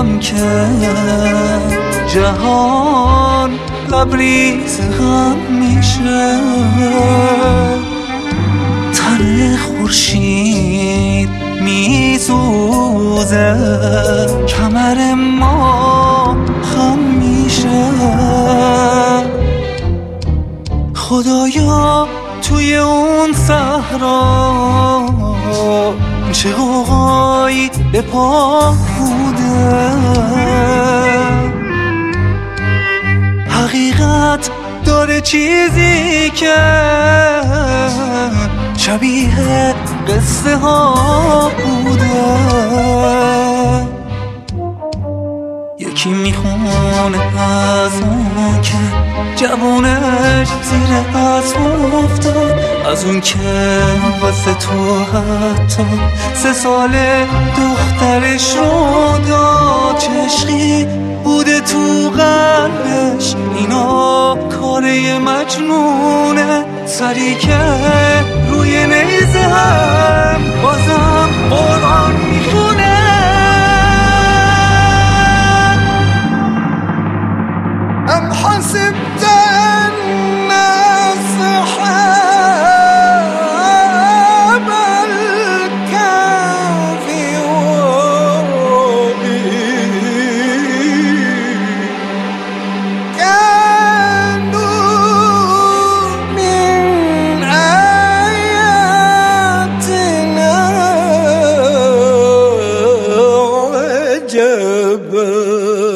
دیدم که جهان لبریز غم میشه، تن خورشید میسوزه، کمر ما خم میشه. خدایا توی اون صحرا چه غوغایی به پا بوده، حقیقت داره چیزی که شبیه قصه ها بوده. یکی میخونه از اون که جوونش زیر اسب افتاد، از اون که واسه تو حتی 3 ساله دخترش رو داد. چشقی بوده تو قلبش، اینا کاره مجنونه، سری که روی نیزه هم بازم قرآن میخونه. أم حسبت أن أصحاب الكهف كانوا من آياتنا عجبا.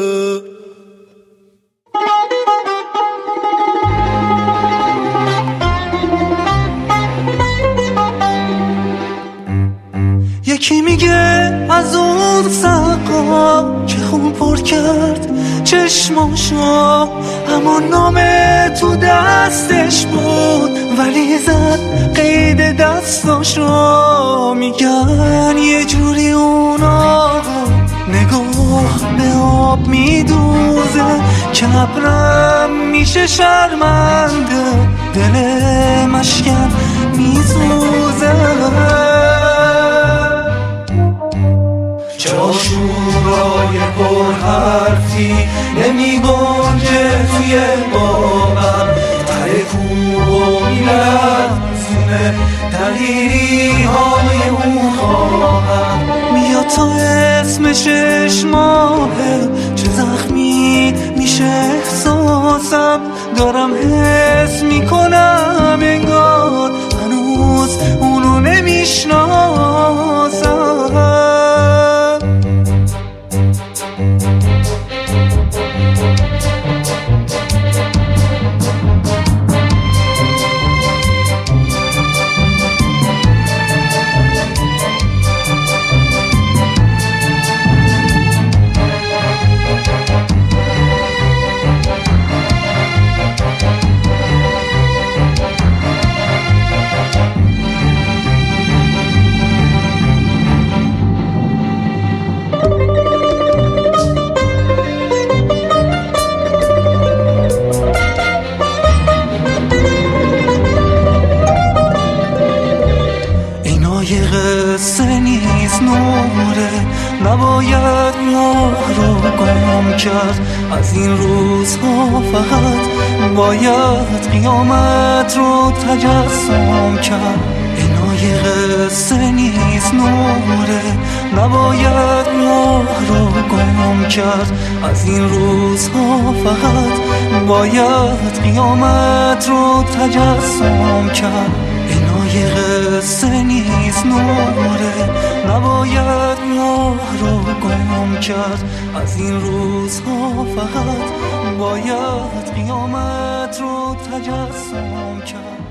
یکی میگه از اون سقا که خون پر کرد چشماشو، اما نامه تو دستش بود ولی زد قید دستاشو. میگن یه جوری اون آقا نگاه به آب میدوزه، که ابرم میشه شرمنده، دل مشکن میسوزه. جاشورای پر حرفی نمی گنجه توی باور، تر کوبو میلرزونه دلیری های اون خواهر. میاد تا اسم 6 ماهه، چه زخمی میشه احساسم، دارم حس میکنم انگار هنوز اونو نمیشناسم. قصه نیست نوره، نباید راه رو گم کرد. از این روزها فقط باید قیامت رو تجسم کرد. اینا یه قصه نیست نوره، نباید راه رو گم کرد. از این روزها فقط باید قیامت رو تجسم کرد. اینا یه قصه نیست نوره، نباید راه رو گم کرد. از این روزها فقط باید قیامت رو تجسم کرد.